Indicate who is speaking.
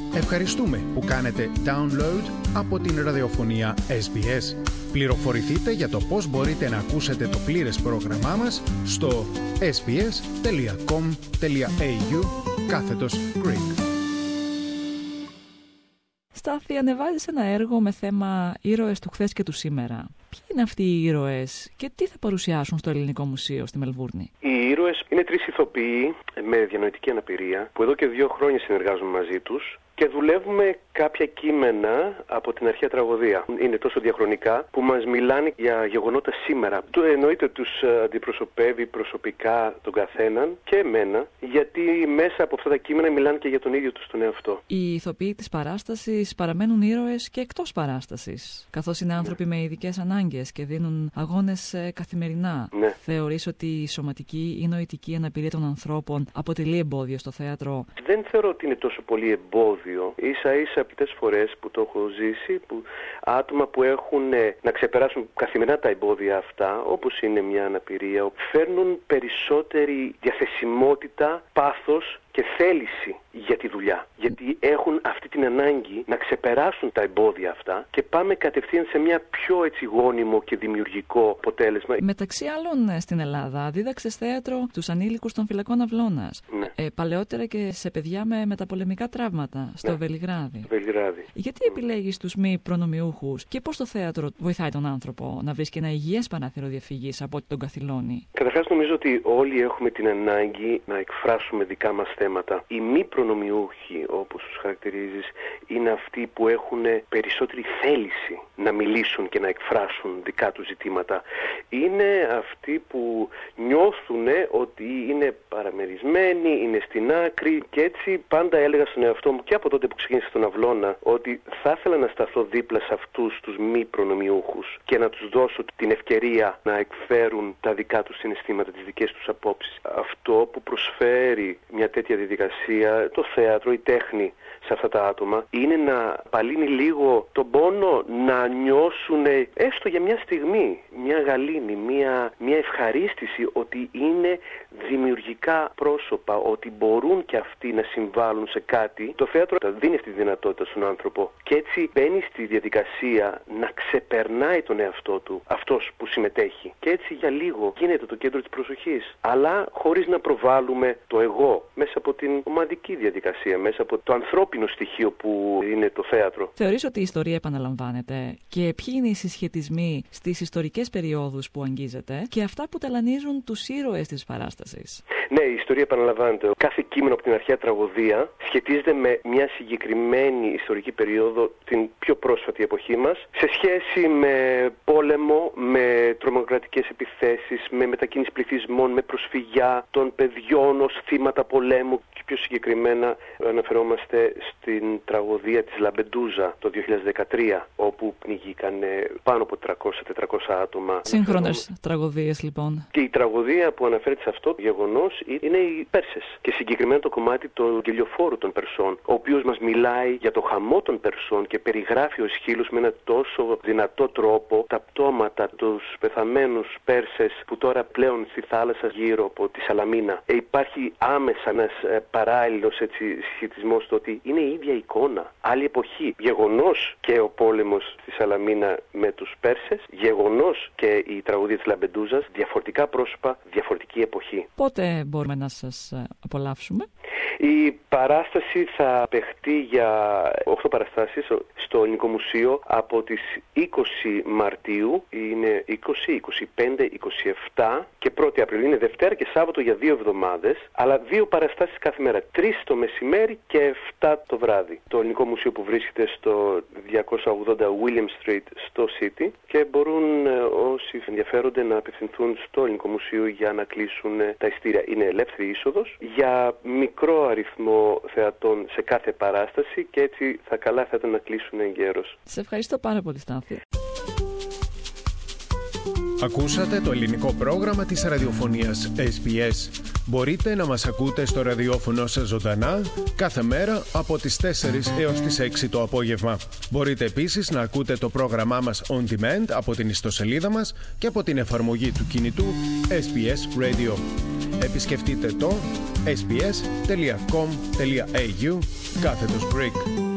Speaker 1: Ευχαριστούμε που κάνετε download από την ραδιοφωνία SBS. Πληροφορηθείτε για το πώς μπορείτε να ακούσετε το πλήρες πρόγραμμά μας στο sbs.com.au/Greek.
Speaker 2: Στάθη, ανεβάζεις ένα έργο με θέμα ήρωες του χθες και του σήμερα. Ποιοι είναι αυτοί οι ήρωες και τι θα παρουσιάσουν στο Ελληνικό Μουσείο στη Μελβούρνη?
Speaker 3: Οι ήρωες είναι 3 ηθοποιοί με διανοητική αναπηρία που εδώ και 2 χρόνια συνεργάζομαι μαζί τους και δουλεύουμε κάποια κείμενα από την αρχαία τραγωδία. Είναι τόσο διαχρονικά που μας μιλάνε για γεγονότα σήμερα. Εννοείται τους αντιπροσωπεύει προσωπικά τον καθέναν και εμένα, γιατί μέσα από αυτά τα κείμενα μιλάνε και για τον ίδιο τους τον εαυτό.
Speaker 2: Οι ηθοποιοί της παράστασης παραμένουν ήρωες και εκτός παράστασης, καθώς είναι άνθρωποι με ειδικές ανάγκες και δίνουν αγώνες καθημερινά.
Speaker 3: Ναι.
Speaker 2: Θεωρείς ότι η σωματική ή νοητική αναπηρία των ανθρώπων αποτελεί εμπόδιο στο θέατρο?
Speaker 3: Δεν θεωρώ ότι είναι τόσο πολύ εμπόδιο. Ίσα-ίσα πολλές φορές που το έχω ζήσει, που άτομα που έχουν να ξεπεράσουν καθημερινά τα εμπόδια αυτά, όπως είναι μια αναπηρία, φέρνουν περισσότερη διαθεσιμότητα, πάθος και θέληση για τη δουλειά. Γιατί έχουν αυτή την ανάγκη να ξεπεράσουν τα εμπόδια αυτά και πάμε κατευθείαν σε μια πιο γόνιμο και δημιουργικό αποτέλεσμα.
Speaker 2: Μεταξύ άλλων, στην Ελλάδα δίδαξες θέατρο τους ανήλικους των φυλακών Αυλώνας.
Speaker 3: Ναι.
Speaker 2: Παλαιότερα και σε παιδιά με μεταπολεμικά τραύματα στο Βελιγράδι. Γιατί επιλέγεις τους μη προνομιούχους και πώς το θέατρο βοηθάει τον άνθρωπο να βρίσκει ένα υγιές παράθυρο διαφυγής από ό,τι τον καθυλώνει?
Speaker 3: Καταρχάς, νομίζω ότι όλοι έχουμε την ανάγκη να εκφράσουμε δικά μας θέματα. Οι μη προνομιούχοι, όπως τους χαρακτηρίζεις, είναι αυτοί που έχουν περισσότερη θέληση να μιλήσουν και να εκφράσουν δικά τους ζητήματα. Είναι αυτοί που νιώθουν ότι είναι παραμερισμένοι, είναι στην άκρη και έτσι πάντα έλεγα στον εαυτό μου και από τότε που ξεκίνησα στον Αυλώνα ότι θα ήθελα να σταθώ δίπλα σε αυτούς τους μη προνομιούχους και να τους δώσω την ευκαιρία να εκφέρουν τα δικά τους συναισθήματα, τις δικές τους απόψεις. Αυτό που προσφέρει μια τέτοια διαδικασία, το θέατρο, η τέχνη σε αυτά τα άτομα, είναι να απαλύνει λίγο τον πόνο, να νιώσουν έστω για μια στιγμή μια γαλήνη, μια ευχαρίστηση ότι είναι δημιουργικά πρόσωπα, ότι μπορούν και αυτοί να συμβάλλουν σε κάτι. Το θέατρο δίνει αυτή τη δυνατότητα στον άνθρωπο και έτσι μπαίνει στη διαδικασία να ξεπερνάει τον εαυτό του αυτός που συμμετέχει και έτσι για λίγο γίνεται το κέντρο της προσοχής, αλλά χωρίς να προβάλλουμε το εγώ μέσα από την ομαδική διαδικασία, μέσα από το ανθρώπινο στοιχείο που είναι το θέατρο.
Speaker 2: Θεωρείς ότι η ιστορία επαναλαμβάνεται και ποιοι είναι οι συσχετισμοί στις ιστορικές περιόδους που αγγίζεται και αυτά που ταλανίζουν τους ήρωες της παράστασης?
Speaker 3: Ναι, η ιστορία επαναλαμβάνεται. Κάθε κείμενο από την αρχαία τραγωδία σχετίζεται με μια συγκεκριμένη ιστορική περίοδο, την πιο πρόσφατη εποχή μας, σε σχέση με πόλεμο, με τρομοκρατικές επιθέσεις, με μετακίνηση πληθυσμών, με προσφυγιά των παιδιών ως θύματα πολέμου. Και πιο συγκεκριμένα αναφερόμαστε στην τραγωδία της Λαμπεντούζα το 2013, όπου πνιγήκαν πάνω από 300-400 άτομα.
Speaker 2: Σύγχρονες τραγωδίες λοιπόν.
Speaker 3: Και η τραγωδία που αναφέρεται σε αυτό το γεγονός είναι οι Πέρσες. Και συγκεκριμένα το κομμάτι του γελιοφόρου των Περσών, ο οποίος μας μιλάει για το χαμό των Περσών και περιγράφει ο Αισχύλος με ένα τόσο δυνατό τρόπο τα πτώματα, τους πεθαμένους Πέρσες που τώρα πλέον στη θάλασσα γύρω από τη Σαλαμίνα. Υπάρχει άμεσα ένας παράλληλος σχετισμός στο ότι είναι η ίδια εικόνα, άλλη εποχή. Γεγονός και ο πόλεμος στη Σαλαμίνα με τους Πέρσες, γεγονός και η τραγωδία της Λαμπεντούζας, διαφορετικά πρόσωπα, διαφορετική εποχή.
Speaker 2: Πότε μπορούμε να σας απολαύσουμε?
Speaker 3: Η παράσταση θα παιχτεί για 8 παραστάσεις στο Ελληνικό Μουσείο από τις 20 Μαρτίου, είναι 20, 25, 27 και 1η Απριλίου, είναι Δευτέρα και Σάββατο για 2 εβδομάδες, αλλά 2 παραστάσεις κάθε μέρα, 3 το μεσημέρι και 7 το βράδυ. Το Ελληνικό Μουσείο που βρίσκεται στο 280 William Street στο City και μπορούν όσοι ενδιαφέρονται να απευθυνθούν στο Ελληνικό Μουσείο για να κλείσουν τα ειστήρια. Είναι ελεύθερη είσοδος για μικρό αριθμό θεατών σε κάθε παράσταση και έτσι καλά θα ήταν να κλείσουν εγκαίρως.
Speaker 2: Σε ευχαριστώ πάρα πολύ, Στάθη.
Speaker 1: Ακούσατε το ελληνικό πρόγραμμα της ραδιοφωνίας SBS. Μπορείτε να μας ακούτε στο ραδιόφωνο σας ζωντανά κάθε μέρα από τις 4 έως τις 6 το απόγευμα. Μπορείτε επίσης να ακούτε το πρόγραμμά μας on demand από την ιστοσελίδα μας και από την εφαρμογή του κινητού SBS Radio. Επισκεφτείτε το sbs.com.au/Greek.